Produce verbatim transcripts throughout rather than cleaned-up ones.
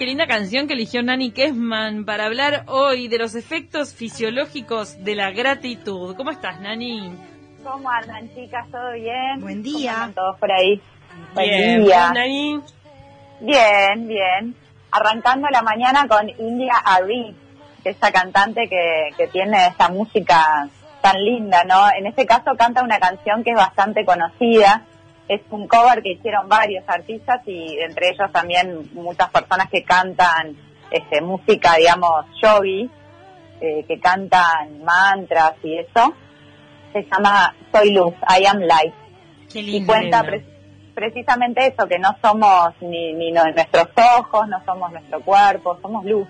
qué linda canción que eligió Nani Kessman para hablar hoy de los efectos fisiológicos de la gratitud. ¿Cómo estás, Nani? ¿Cómo andan, chicas? ¿Todo bien? Buen día. ¿Cómo andan todos por ahí? Bien. Buen día. Nani? Bien, bien. Arrancando la mañana con India Arie, que es esa cantante que, que tiene esta música tan linda, ¿no? En este caso canta una canción que es bastante conocida. Es un cover que hicieron varios artistas y entre ellos también muchas personas que cantan este, música, digamos, yogi, eh, que cantan mantras y eso. Se llama Soy Luz, I Am Light. Qué lindo. Y cuenta pre- precisamente eso, que no somos ni, ni no, nuestros ojos, no somos nuestro cuerpo, somos luz.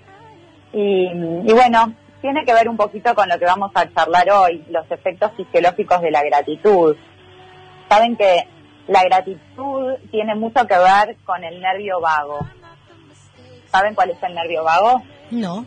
Y, y bueno, tiene que ver un poquito con lo que vamos a charlar hoy, los efectos fisiológicos de la gratitud. Saben que la gratitud tiene mucho que ver con el nervio vago. ¿Saben cuál es el nervio vago? No.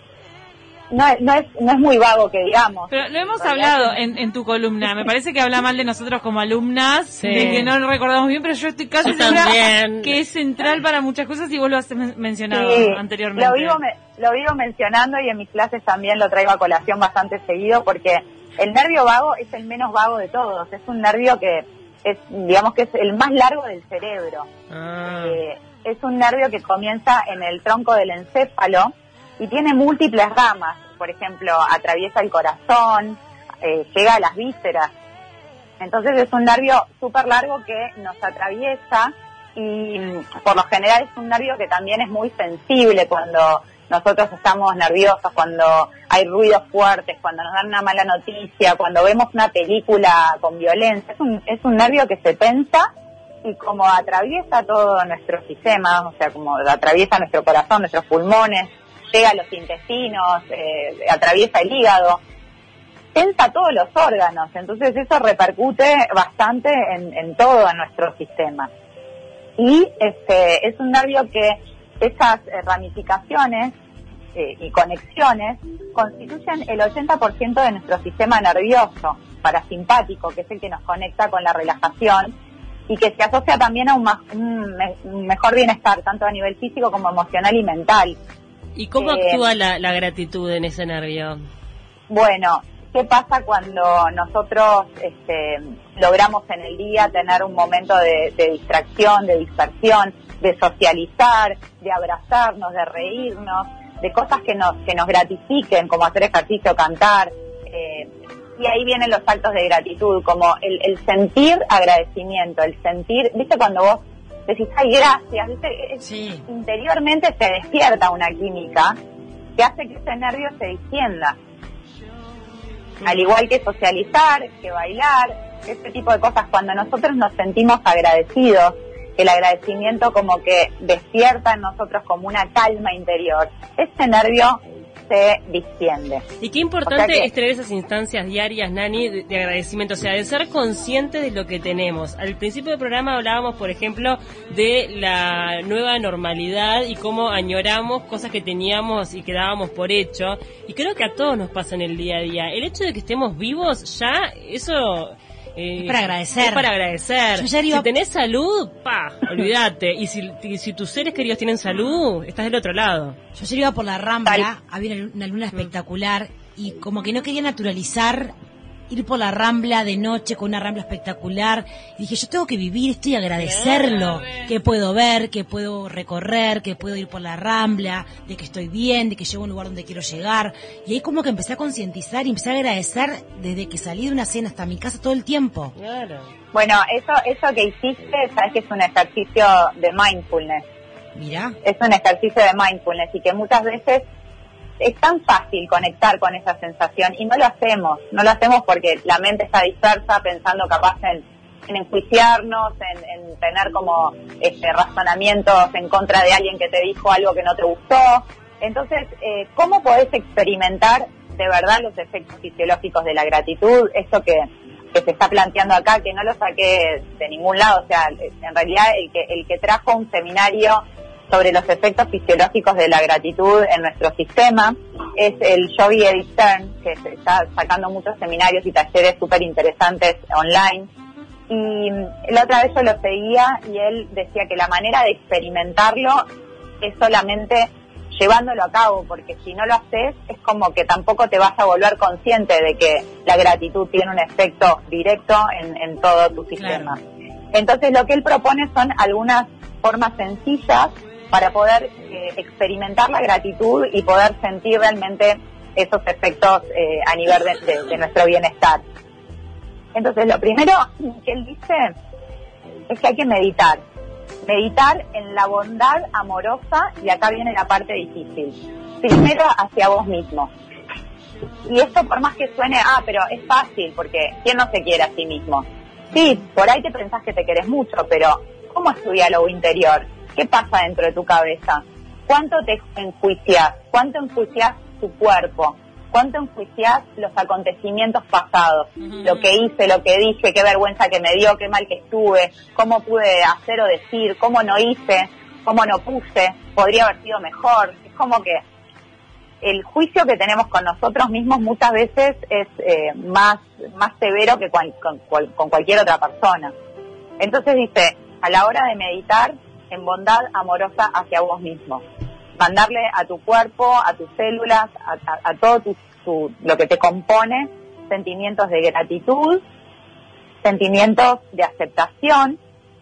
No, no es no es muy vago que digamos. Pero lo hemos hablado en, en tu columna. Me parece que habla mal de nosotros como alumnas, sí. De que no lo recordamos bien, pero yo estoy casi yo segura también. Que es central para muchas cosas y vos lo has men- mencionado Sí, anteriormente. Lo vivo, me, lo vivo mencionando y en mis clases también lo traigo a colación bastante seguido porque el nervio vago es el menos vago de todos. Es un nervio que es, digamos que es el más largo del cerebro. Ah. Eh, es un nervio que comienza en el tronco del encéfalo y tiene múltiples ramas. Por ejemplo, atraviesa el corazón, eh, llega a las vísceras. Entonces es un nervio súper largo que nos atraviesa y por lo general es un nervio que también es muy sensible cuando nosotros estamos nerviosos, cuando hay ruidos fuertes, cuando nos dan una mala noticia, cuando vemos una película con violencia. Es un, es un nervio que se tensa y como atraviesa todo nuestro sistema, o sea, como atraviesa nuestro corazón, nuestros pulmones, llega a los intestinos, eh, atraviesa el hígado, tensa todos los órganos, entonces eso repercute bastante en, en todo nuestro sistema. Y este es un nervio que esas eh, ramificaciones eh, y conexiones constituyen el ochenta por ciento de nuestro sistema nervioso parasimpático, que es el que nos conecta con la relajación y que se asocia también a un, ma- un, me- un mejor bienestar, tanto a nivel físico como emocional y mental. ¿Y cómo Eh, actúa la, la gratitud en ese nervio? Bueno, ¿qué pasa cuando nosotros este, logramos en el día tener un momento de, de distracción, de dispersión, de socializar, de abrazarnos, de reírnos, de cosas que nos que nos gratifiquen, como hacer ejercicio, cantar? Eh, y ahí vienen los actos de gratitud, como el, el sentir agradecimiento, el sentir, ¿viste cuando vos decís, ay, gracias? ¿Viste? Sí. Interiormente se despierta una química que hace que ese nervio se distienda. Al igual que socializar, que bailar, este tipo de cosas, cuando nosotros nos sentimos agradecidos, el agradecimiento como que despierta en nosotros como una calma interior, ese nervio se distiende. Y qué importante O sea que- es tener esas instancias diarias, Nani, de, de agradecimiento, o sea, de ser consciente de lo que tenemos. Al principio del programa hablábamos, por ejemplo, de la nueva normalidad y cómo añoramos cosas que teníamos y que dábamos por hecho. Y creo que a todos nos pasa en el día a día. El hecho de que estemos vivos, ya, eso... Eh, Es para agradecer. Es para agradecer. Yo ayer iba- Si tenés salud, pa, olvídate. Y si, y si tus seres queridos tienen salud, estás del otro lado. Yo ayer iba por la Rambla, había una, una luna espectacular y como que no quería naturalizar ir por la Rambla de noche con una Rambla espectacular. Y dije, yo tengo que vivir esto y agradecerlo. Que puedo ver, que puedo recorrer, que puedo ir por la Rambla, de que estoy bien, de que llego a un lugar donde quiero llegar. Y ahí como que empecé a concientizar y empecé a agradecer desde que salí de una cena hasta mi casa todo el tiempo. Claro. Bueno, eso eso que hiciste, sabes que es un ejercicio de mindfulness. Mirá. Es un ejercicio de mindfulness y que muchas veces es tan fácil conectar con esa sensación y no lo hacemos, no lo hacemos porque la mente está dispersa pensando capaz en, en enjuiciarnos, en, en tener como este, razonamientos en contra de alguien que te dijo algo que no te gustó. Entonces, eh, ¿cómo podés experimentar de verdad los efectos fisiológicos de la gratitud? Esto que, que se está planteando acá, que no lo saqué de ningún lado, o sea, en realidad el que, el que trajo un seminario sobre los efectos fisiológicos de la gratitud en nuestro sistema es el Yogi Eddy Stern, que se está sacando muchos seminarios y talleres súper interesantes online. Y la otra vez yo lo seguía y él decía que la manera de experimentarlo es solamente llevándolo a cabo, porque si no lo haces es como que tampoco te vas a volver consciente de que la gratitud tiene un efecto directo en, en todo tu sistema. Claro. Entonces lo que él propone son algunas formas sencillas para poder eh, experimentar la gratitud y poder sentir realmente esos efectos eh, a nivel de, de, de nuestro bienestar. Entonces lo primero que él dice es que hay que meditar. Meditar en la bondad amorosa, y acá viene la parte difícil. Primero hacia vos mismo. Y esto por más que suene, ah, pero es fácil, porque ¿quién no se quiere a sí mismo? Sí, por ahí te pensás que te querés mucho, pero ¿cómo es tu diálogo interior? ¿Qué pasa dentro de tu cabeza? ¿Cuánto te enjuicias? ¿Cuánto enjuicias tu cuerpo? ¿Cuánto enjuicias los acontecimientos pasados? Uh-huh. Lo que hice, lo que dije, qué vergüenza que me dio, qué mal que estuve, cómo pude hacer o decir, cómo no hice, cómo no puse, podría haber sido mejor. Es como que el juicio que tenemos con nosotros mismos muchas veces es eh, más, más severo que cual, con, cual, con cualquier otra persona. Entonces dice, a la hora de meditar, en bondad amorosa hacia vos mismo. Mandarle a tu cuerpo, a tus células, a, a, a todo tu, tu, lo que te compone, sentimientos de gratitud, sentimientos de aceptación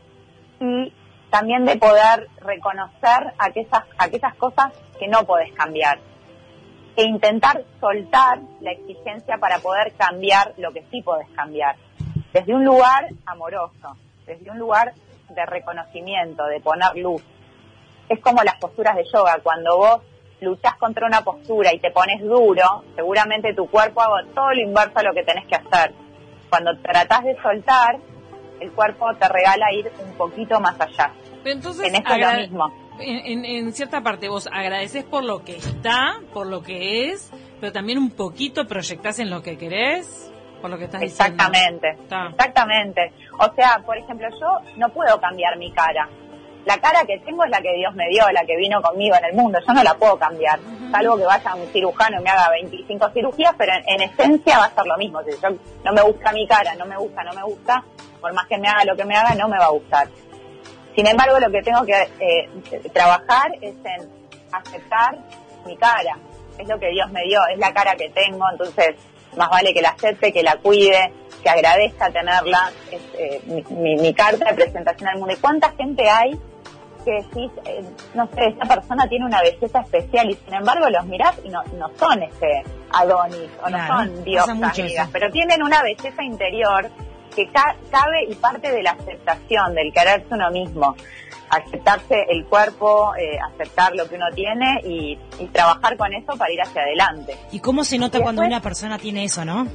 y también de poder reconocer aquellas, aquellas cosas que no podés cambiar e intentar soltar la exigencia para poder cambiar lo que sí podés cambiar, desde un lugar amoroso, desde un lugar de reconocimiento, de poner luz. Es como las posturas de yoga, cuando vos luchás contra una postura y te pones duro, seguramente tu cuerpo haga todo lo inverso a lo que tenés que hacer. Cuando tratás de soltar, el cuerpo te regala ir un poquito más allá. Pero entonces, en esto agra- es lo mismo. En, en, en cierta parte vos agradeces por lo que está, por lo que es, pero también un poquito proyectás en lo que querés, por lo que estás Exactamente, diciendo. Exactamente, exactamente. O sea, por ejemplo, yo no puedo cambiar mi cara. La cara que tengo es la que Dios me dio, la que vino conmigo en el mundo. Yo no la puedo cambiar. Uh-huh. Salvo que vaya a un cirujano y me haga veinticinco cirugías, pero en, en esencia va a ser lo mismo. Si yo no me gusta mi cara, no me gusta, no me gusta, por más que me haga lo que me haga, no me va a gustar. Sin embargo, lo que tengo que eh, trabajar es en aceptar mi cara. Es lo que Dios me dio, es la cara que tengo, entonces más vale que la acepte, que la cuide, que agradezca tenerla. Es eh, mi, mi, mi carta de presentación al mundo. ¿Y cuánta gente hay que decís, eh, no sé, esta persona tiene una belleza especial y sin embargo los mirás y no, no son este Adonis o no claro, son diosas griegas, pero tienen una belleza interior que ca- cabe y parte de la aceptación, del quererse uno mismo, aceptarse el cuerpo, eh, aceptar lo que uno tiene y, y trabajar con eso para ir hacia adelante. ¿Y cómo se nota y cuando después, una persona tiene eso, no?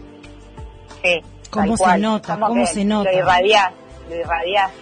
Sí. ¿Cómo se cual, nota? ¿Cómo se nota? Lo irradiás, lo irradiás.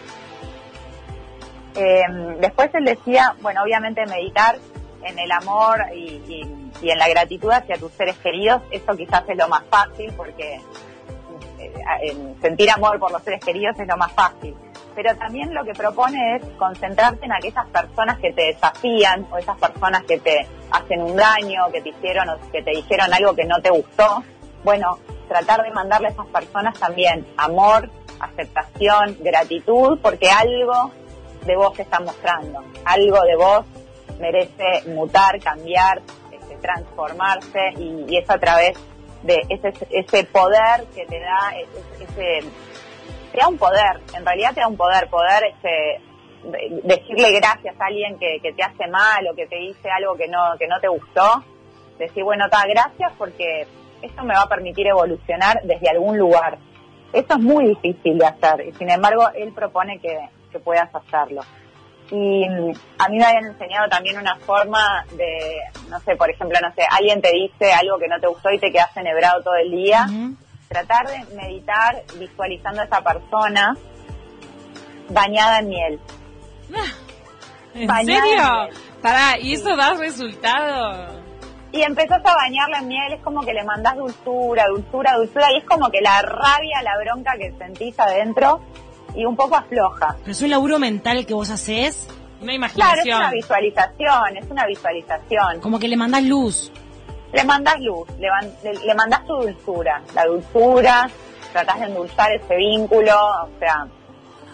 Eh, después él decía, bueno, obviamente meditar en el amor y, y, y en la gratitud hacia tus seres queridos, eso quizás es lo más fácil porque eh, sentir amor por los seres queridos es lo más fácil. Pero también lo que propone es concentrarte en aquellas personas que te desafían o esas personas que te hacen un daño, que te hicieron o que te dijeron algo que no te gustó. Bueno, tratar de mandarle a esas personas también amor, aceptación, gratitud, porque algo de vos te está mostrando, algo de vos merece mutar, cambiar, este, transformarse y, y eso a través de ese, ese poder que te da, ese, ese, te da un poder, en realidad te da un poder, poder este, de, decirle gracias a alguien que, que te hace mal o que te dice algo que no, que no te gustó, decir bueno, ta, gracias porque esto me va a permitir evolucionar desde algún lugar. Eso es muy difícil de hacer y sin embargo él propone que que puedas hacerlo. Y a mí me habían enseñado también una forma de, no sé, por ejemplo, no sé, alguien te dice algo que no te gustó y te quedas enhebrado todo el día. Uh-huh. Tratar de meditar visualizando a esa persona bañada en miel. ¿En bañada serio? En miel. Pará, ¿y eso sí. da resultado? Y empezás a bañarla en miel, es como que le mandás dulzura, dulzura, dulzura, y es como que la rabia, la bronca que sentís adentro y un poco afloja. ¿Pero es un laburo mental que vos hacés? Una imaginación. Claro, es una visualización, es una visualización. Como que le mandás luz. Le mandás luz, le, le, le mandás tu dulzura, la dulzura, tratás de endulzar ese vínculo, o sea,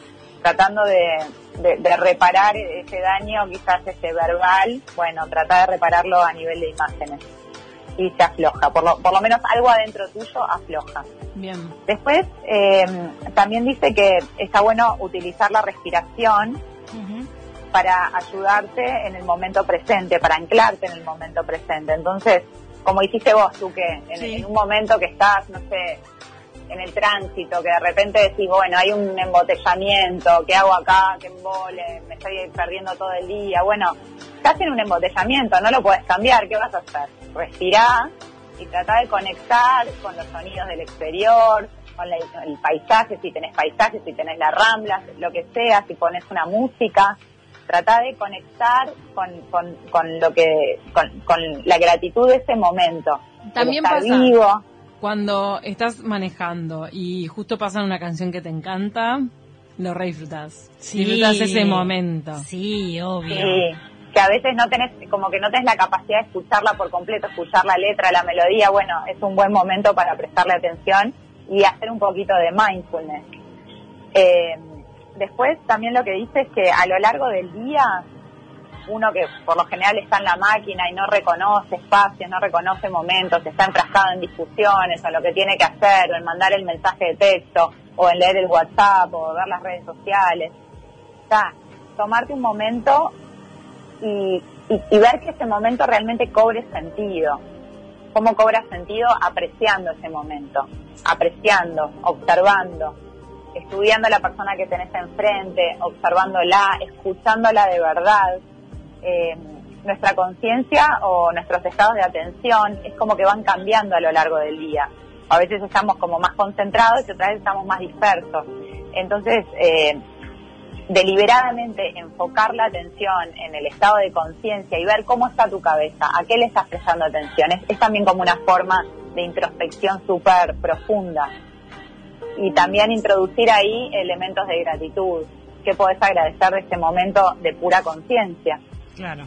tratando de, de, de reparar ese daño, quizás ese verbal, bueno, trata de repararlo a nivel de imágenes. Y se afloja, por lo, por lo menos algo adentro tuyo afloja. Bien. Después, eh, también dice que está bueno utilizar la respiración uh-huh. para ayudarte en el momento presente, para anclarte en el momento presente. Entonces, como hiciste vos, tú que en, sí. en un momento que estás, no sé, en el tránsito, que de repente decís, bueno, hay un embotellamiento, ¿qué hago acá? ¿Qué embole? Me estoy perdiendo todo el día. Bueno, estás en un embotellamiento, no lo puedes cambiar, ¿qué vas a hacer? Respirá y tratá de conectar con los sonidos del exterior, con la, el paisaje, si tenés paisajes, si tenés la rambla, lo que sea, si pones una música, tratá de conectar con, con, con lo que, con, con la gratitud de ese momento. También pasa vivo. Cuando estás manejando y justo pasa una canción que te encanta, lo re disfrutás. Sí. Disfrutás ese momento. Sí, obvio. Sí. Que a veces no tenés, como que no tenés la capacidad de escucharla por completo, escuchar la letra, la melodía, bueno, es un buen momento para prestarle atención y hacer un poquito de mindfulness. Eh, después también lo que dice es que a lo largo del día, uno que por lo general está en la máquina y no reconoce espacios, no reconoce momentos, está enfrascado en discusiones o en lo que tiene que hacer, o en mandar el mensaje de texto, o en leer el WhatsApp, o ver las redes sociales, o sea, tomarte un momento Y, y, y ver que ese momento realmente cobre sentido. ¿Cómo cobra sentido? Apreciando ese momento, apreciando, observando, estudiando a la persona que tenés enfrente, observándola, escuchándola de verdad. Eh, nuestra conciencia o nuestros estados de atención es como que van cambiando a lo largo del día. A veces estamos como más concentrados y otras veces estamos más dispersos. Entonces, eh, deliberadamente enfocar la atención en el estado de conciencia y ver cómo está tu cabeza, a qué le estás prestando atención, es, es también como una forma de introspección súper profunda. Y también introducir ahí elementos de gratitud, que podés agradecer de este momento de pura conciencia. Claro.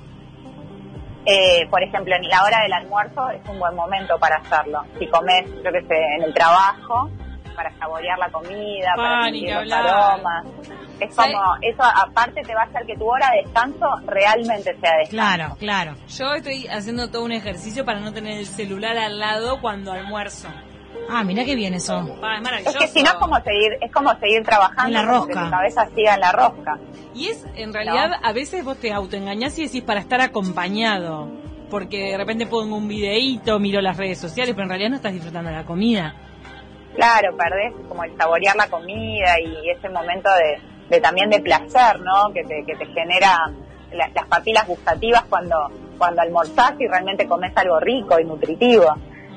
Eh, por ejemplo, en la hora del almuerzo es un buen momento para hacerlo. Si comés, yo qué sé, en el trabajo, para saborear la comida, Pan, para sentir los aromas. Es como, ¿sí? Eso aparte te va a hacer que tu hora de descanso realmente sea descanso. Claro, claro. Yo estoy haciendo todo un ejercicio para no tener el celular al lado cuando almuerzo. Ah, mira qué bien eso. Ah, es maravilloso. Es que si no es como seguir, es como seguir trabajando en la rosca. Que tu cabeza siga en la rosca. Y es, en realidad, ¿no? A veces vos te autoengañás y decís para estar acompañado. Porque de repente pongo un videíto, miro las redes sociales, pero en realidad no estás disfrutando de la comida. Claro, perdés como el saborear la comida y ese momento de, de también de placer, ¿no? Que te, que te genera la, las papilas gustativas cuando, cuando almorzás y realmente comes algo rico y nutritivo.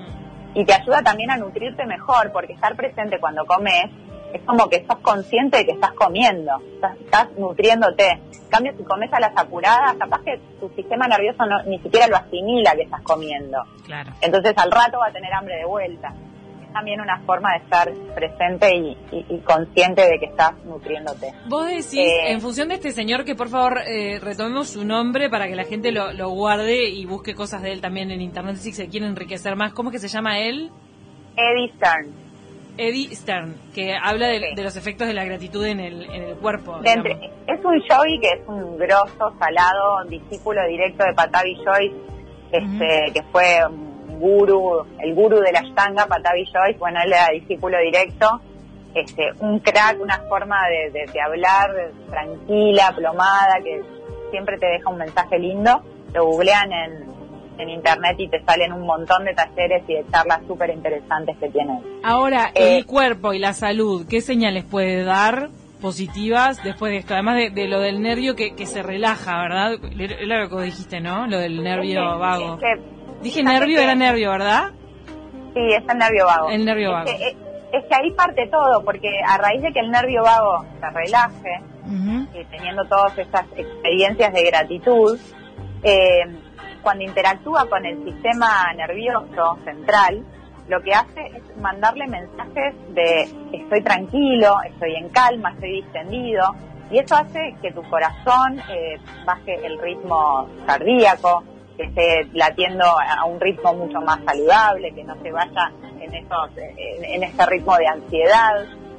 Y te ayuda también a nutrirte mejor, porque estar presente cuando comes es como que sos consciente de que estás comiendo, estás, estás nutriéndote. En cambio, si comes a las apuradas, capaz que tu sistema nervioso no, ni siquiera lo asimila que estás comiendo. Claro. Entonces al rato va a tener hambre de vuelta. Es también una forma de estar presente y, y, y consciente de que estás nutriéndote. Vos decís, eh, en función de este señor, que por favor eh, retomemos su nombre para que la gente lo, lo guarde y busque cosas de él también en internet si se quiere enriquecer más. ¿Cómo es que se llama él? Eddie Stern. Eddie Stern, que habla de, sí. de los efectos de la gratitud en el, en el cuerpo. Entre, es un yogi que es un grosso, salado, discípulo directo de Patabi Joyce, este, uh-huh. que fue un gurú, el gurú de la Ashtanga, Patabi Joyce. Bueno, él era discípulo directo, este, un crack, una forma de, de, de hablar tranquila, plomada, que siempre te deja un mensaje lindo. Lo googlean en... en internet y te salen un montón de talleres y de charlas súper interesantes que tienen. Ahora, eh, el cuerpo y la salud, ¿qué señales puede dar positivas después de esto? Además de, de lo del nervio que, que se relaja, ¿verdad? Es lo que vos dijiste, ¿no? Lo del nervio es que, vago. Es que, Dije nervio, que, era nervio, ¿verdad? Sí, es el nervio vago. El nervio es vago. Que, es, es que ahí parte todo, porque a raíz de que el nervio vago se relaje, uh-huh. y teniendo todas estas experiencias de gratitud, eh, cuando interactúa con el sistema nervioso central, lo que hace es mandarle mensajes de estoy tranquilo, estoy en calma, estoy distendido, y eso hace que tu corazón eh, baje el ritmo cardíaco, que esté latiendo a un ritmo mucho más saludable, que no se vaya en esos en, en ese ritmo de ansiedad.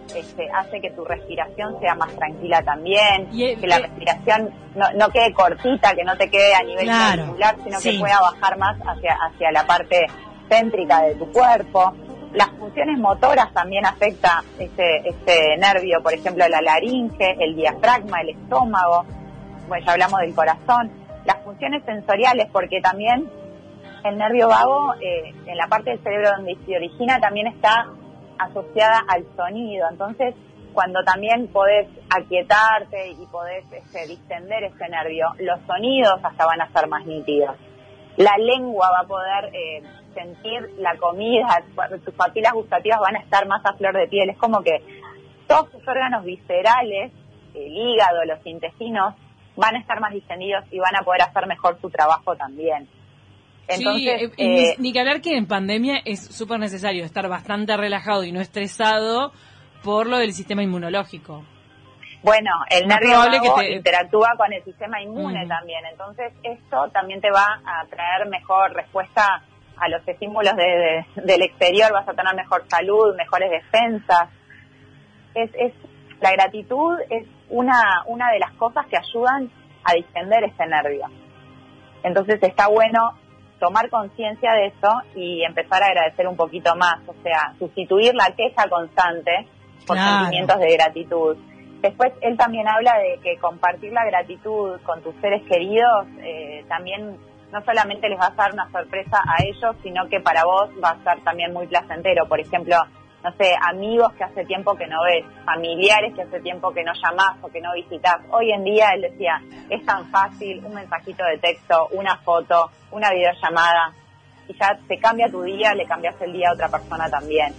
este, hace que tu respiración sea más tranquila también, y el, que la eh, respiración no, no quede cortita, que no te quede a nivel Claro, muscular, sino sí. que pueda bajar más hacia, hacia la parte céntrica de tu cuerpo. Las funciones motoras también afecta este, este nervio, por ejemplo, la laringe, el diafragma, el estómago, bueno, ya hablamos del corazón. Las funciones sensoriales, porque también el nervio vago, eh, en la parte del cerebro donde se origina, también está asociada al sonido. Entonces, cuando también podés aquietarte y podés este, distender ese nervio, los sonidos hasta van a ser más nítidos. La lengua va a poder eh, sentir la comida, tus papilas gustativas van a estar más a flor de piel. Es como que todos tus órganos viscerales, el hígado, los intestinos, van a estar más distendidos y van a poder hacer mejor su trabajo también. Entonces, sí, eh, ni, ni que hablar que en pandemia es súper necesario estar bastante relajado y no estresado por lo del sistema inmunológico. Bueno, el Más nervio probable vago que te- interactúa con el sistema inmune Mm. también, entonces esto también te va a traer mejor respuesta a los estímulos de, de- del exterior, vas a tener mejor salud, mejores defensas. Es, es la gratitud es una una de las cosas que ayudan a distender este nervio. Entonces está bueno tomar conciencia de eso y empezar a agradecer un poquito más, o sea, sustituir la queja constante por Claro. sentimientos de gratitud. Después él también habla de que compartir la gratitud con tus seres queridos eh, también no solamente les va a dar una sorpresa a ellos, sino que para vos va a ser también muy placentero. Por ejemplo, no sé, amigos que hace tiempo que no ves, familiares que hace tiempo que no llamás o que no visitás. Hoy en día, él decía, es tan fácil, un mensajito de texto, una foto, una videollamada, y ya te cambia tu día, le cambias el día a otra persona también.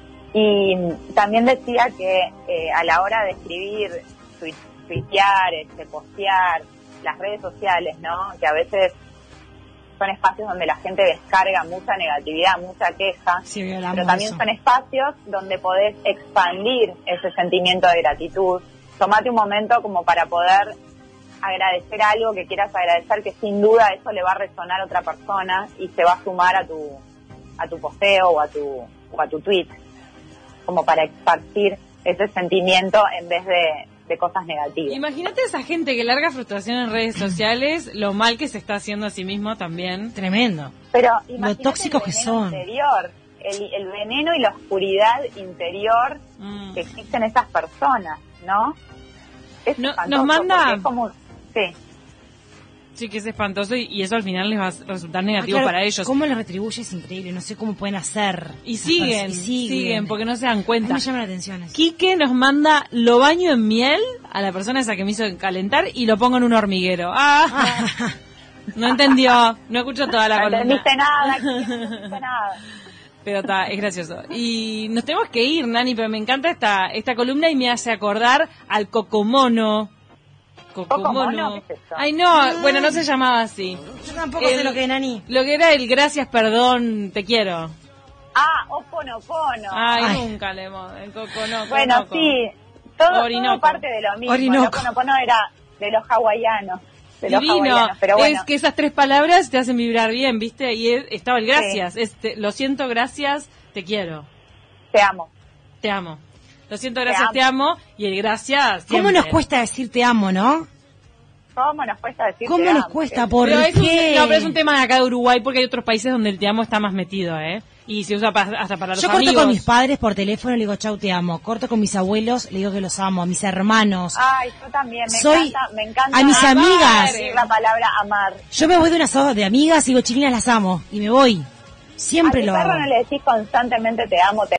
Y también decía que eh, a la hora de escribir, tuit- tuitear, este, postear, las redes sociales, ¿no? Que a veces son espacios donde la gente descarga mucha negatividad, mucha queja, Sí, hoy hablamos pero de también eso. son espacios donde podés expandir ese sentimiento de gratitud. Tomate un momento como para poder agradecer algo que quieras agradecer, que sin duda eso le va a resonar a otra persona y se va a sumar a tu a tu posteo o a tu o a tu tweet, como para esparcir ese sentimiento en vez de, de cosas negativas. Imagínate esa gente que larga frustración en redes sociales, lo mal que se está haciendo a sí mismo también. Tremendo. Pero Lo imagínate tóxicos el que veneno son. interior, el, el veneno y la oscuridad interior Mm. que existen esas personas, ¿no? Es No- espantoso nos manda- porque es como, sí, Sí, que es espantoso y, y eso al final les va a resultar Ah, negativo claro, para ellos. ¿Cómo les retribuye? Es increíble. No sé cómo pueden hacer. Y siguen, Y siguen, porque no se dan A mí cuenta. me llama la atención eso. Quique nos manda lo baño en miel a la persona esa que me hizo calentar y lo pongo en un hormiguero. Ah, no entendió, no escucho toda la no columna. entendiste nada, no entendiste nada. Pero está, es gracioso. Y nos tenemos que ir, Nani, pero me encanta esta esta columna y me hace acordar al Cocomono. ¿Cocomono? ¿Qué es eso? Ay, no, bueno, no se llamaba así. Yo tampoco sé El- lo que es, Nani. Lo que era el gracias, perdón, te quiero. Ah, Oponopono. Ay, Ay. nunca le hemos... El Cocono, Bueno, Conoco. sí, todo, Orinoco. todo parte de lo mismo. Orinoco. El Oponopono era de los hawaianos. De los Divino, hawaianos, pero bueno. es que esas tres palabras te hacen vibrar bien, ¿viste? Y es- estaba el gracias, este, lo siento, gracias, te quiero, Te amo. te amo. Lo siento, gracias, te amo, y el gracias ¿Cómo siempre. nos cuesta decir te amo, no? ¿Cómo nos cuesta decir ¿Cómo te nos amo? cuesta? ¿Por Pero es un, qué? no, pero es un tema de acá de Uruguay, porque hay otros países donde el te amo está más metido, ¿eh? Y se usa pa- hasta para los Yo corto amigos. con mis padres por teléfono y le digo chau, te amo. Corto con mis abuelos, le digo que los amo. A mis hermanos. Ay, yo también, me Soy- encanta, me encanta a mis amar, amigas. decir la palabra amar. Yo me voy de una asado de amigas y digo, chiquinas, las amo. Y me voy. Siempre A mi lo perro hago. no le decís constantemente te amo, te